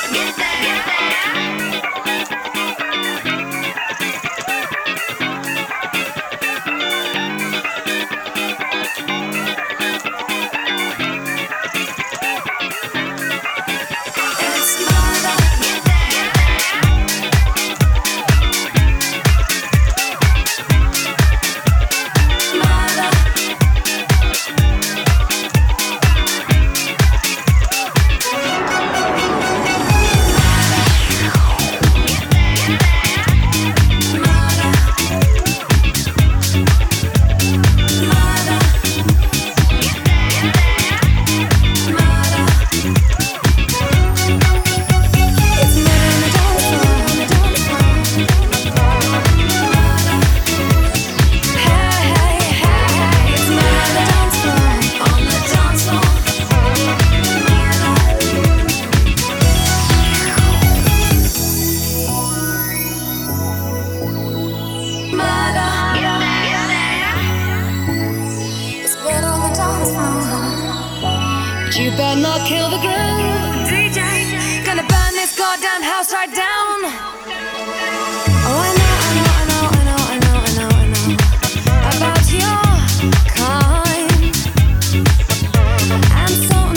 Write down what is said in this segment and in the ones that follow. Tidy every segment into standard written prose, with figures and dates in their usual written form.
You better not kill the groove, DJ. Gonna burn this goddamn house right down. Oh, I know about your kind. And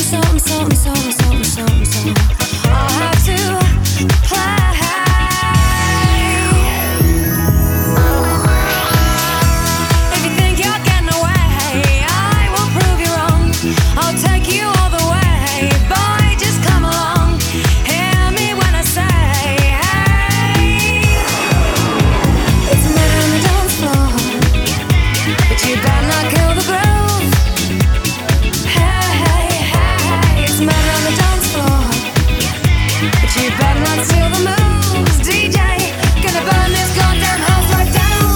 so I'll have to play. If you think you're getting away, I will prove you wrong. I'll take you all the way, boy, just come along. Hear me when I say, hey. It's a murder on the dance floor, but you better not kill the groove. Hey, it's a murder on the dance floor, but you better not steal the moves, DJ. Gonna burn this goddamn house right down.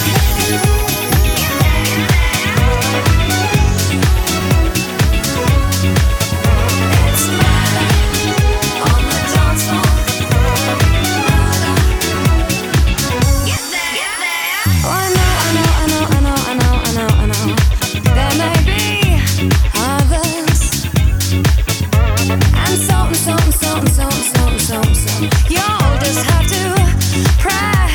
It's murder on the dance floor. Get there. Oh, I know. There may be others, and so. You'll just have to pray.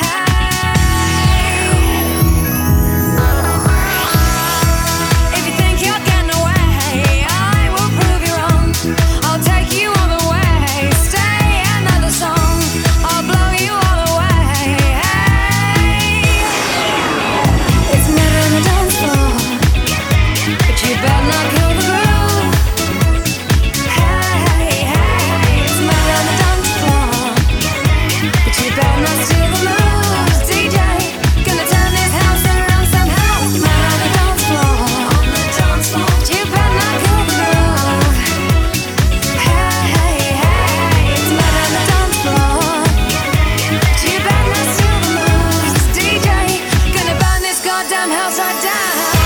If you think you're getting away, I will prove you wrong. I'll take you all the way. Stay another song, I'll blow you all away. Hey. It's murder on the dance floor, but you better not kill the groove. Hey, it's murder on the dance floor, but you better not steal the moves, DJ. Gonna turn this house around somehow. Murder on the dance floor, but you better not kill the groove. Hey, it's murder on the dance floor, but you better not steal the moves, DJ. Gonna burn this goddamn house right down.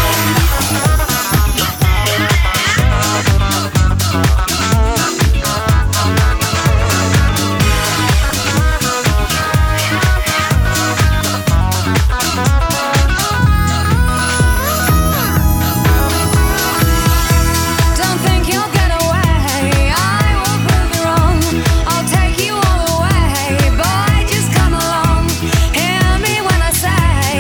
Don't think you'll get away, I will prove you wrong. I'll take you all the way, boy, just come along. Hear me when I say,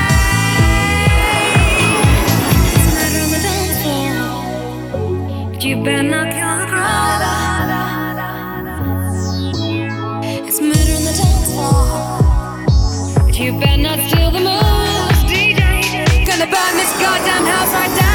hey. It's murder on the dance floor, but you better not kill the crowd. It's murder on the dance floor, but you better not steal the moves, DJ. Gonna burn this goddamn house right down.